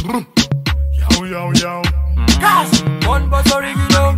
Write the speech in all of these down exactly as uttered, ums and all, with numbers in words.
Yo, yo, yo. Gas, one bus original.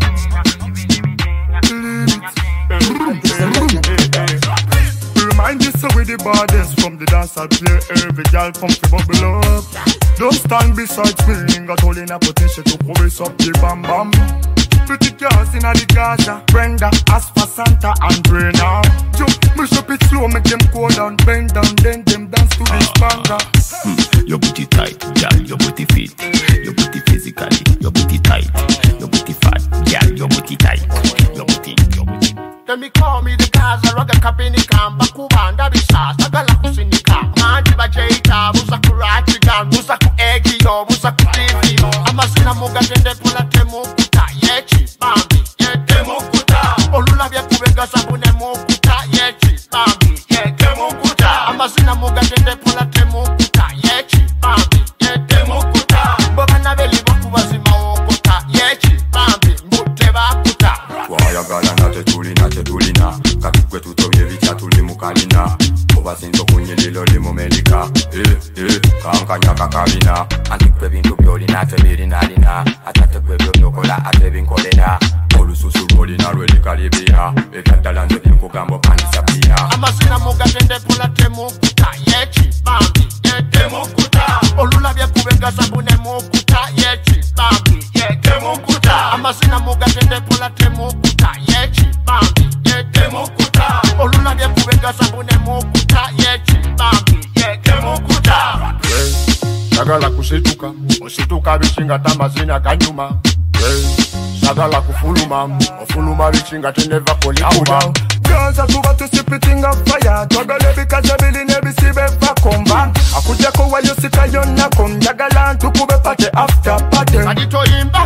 Remind you so with the baddest from the dance I play. Every girl come to bubble up. Don't stand beside me. Got all in a potential to progress up the bam bam. Pretty girls in the Gaza, Brenda, Aspa, Santa, and Brena. Yo, push up it slow, make them go down, bend down, then them dance to this banga. Mm, your booty tight, girl, your booty fit. Your booty physically, your booty tight. Your booty fat, girl, your booty tight. Your booty, your booty. Let me call me the Gaza, rock a kapinika, bakubanda bisha, sagala kusinika. Mandi bajeita, musa kurachi gan, musa ku egi yo, musa ku tivi. Amasina muga dende pula temu kuta, yechi, bambi, ye temu kuta. Olula vya kubega sabune mu kuta, yechi, bambi, ye temu kuta. Amasina muga dende pula temu kuta, yechi, bambi, ye temu kuta. Boga na veli waku wazima okuta, yechi, bambi, mbute bakuta. Waya gala na tetuli na tetulina, kakikwe tutobye vicha tuli mukalina. Oba sinzo kunye lilo limu melika, eh, eh, kankanya kakabina. Antikwe bintu byolina tebirina lina, atatekwe byokola atebinkolena. Olususu rolina lweli kalibia, ekadala nzo binkugambo panisa pia. Amasina muga tende pula temu kuta, yechi, bambi, ye temu kuta. Olula vya kubega sabune mu kuta, yechi, bambi, ye temu kuta. Amasina muga tende pula temu kuta, yechi, bambi, ye temu kuta. Olula vya kubega sabune mu kuta, yechi, bambi, ye temu kuta. Sagala kusituka, usituka bichinga tamazina kanyuma. Sagala kufuluma, ofuluma bichinga teneva kolikuba. Girls are too to sippiting up fire. Twagale because I believe never see better come back. Akuja ko wa yosika yona kom. Jagala tukube pate after party. Adito imba